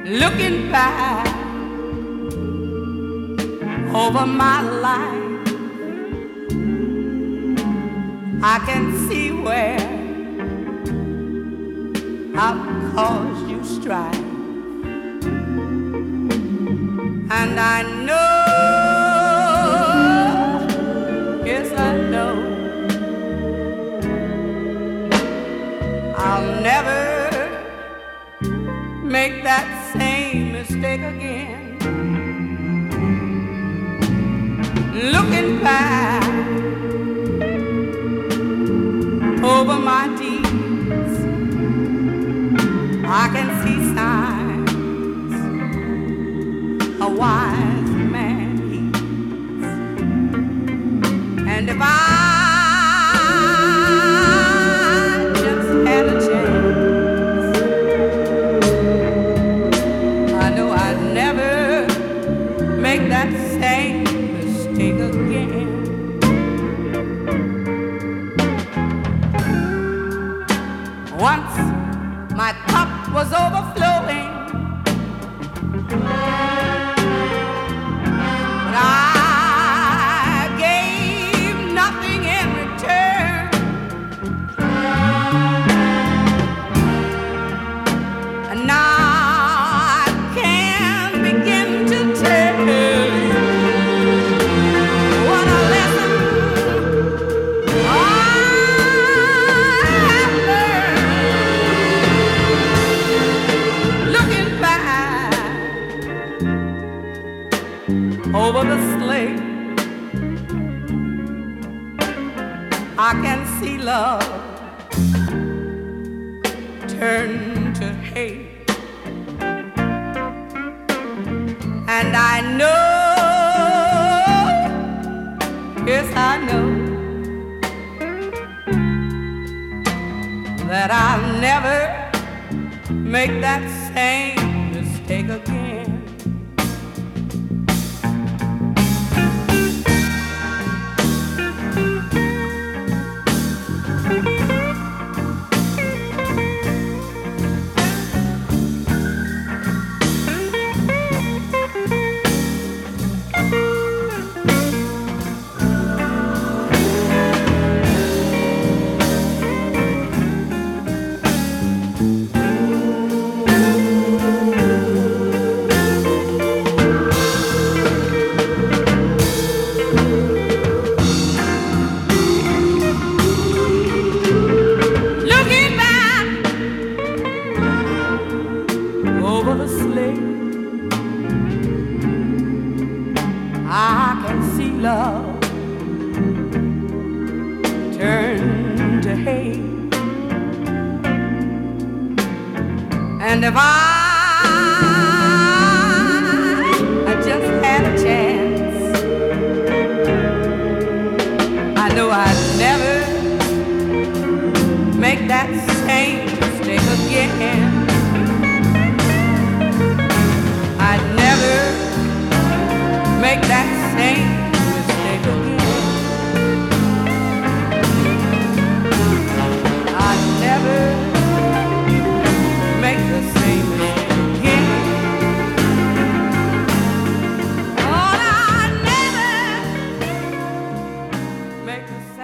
Looking back over my life, I can see where I've caused you strife, and I know, yes I know, I'll never make that same mistake again. Looking back over my deeds, I can see signs a wise man heeds. And if I just had a chance, I know I'd never make that same mistake again. Once my cup was overflowing, but I gave nothing in return. And now I can begin to tell you what a lesson I have learned. Looking back over the slate, I can see love turn to hate, and I know, yes I know, that I'll never make that same mistake again. Over the slate, I can see love turn to hate, and if I just had a chance, I know I'd never make that same mistake again. I'd never make that same mistake again. I'd never make the same mistake again. Oh, I'd never make the same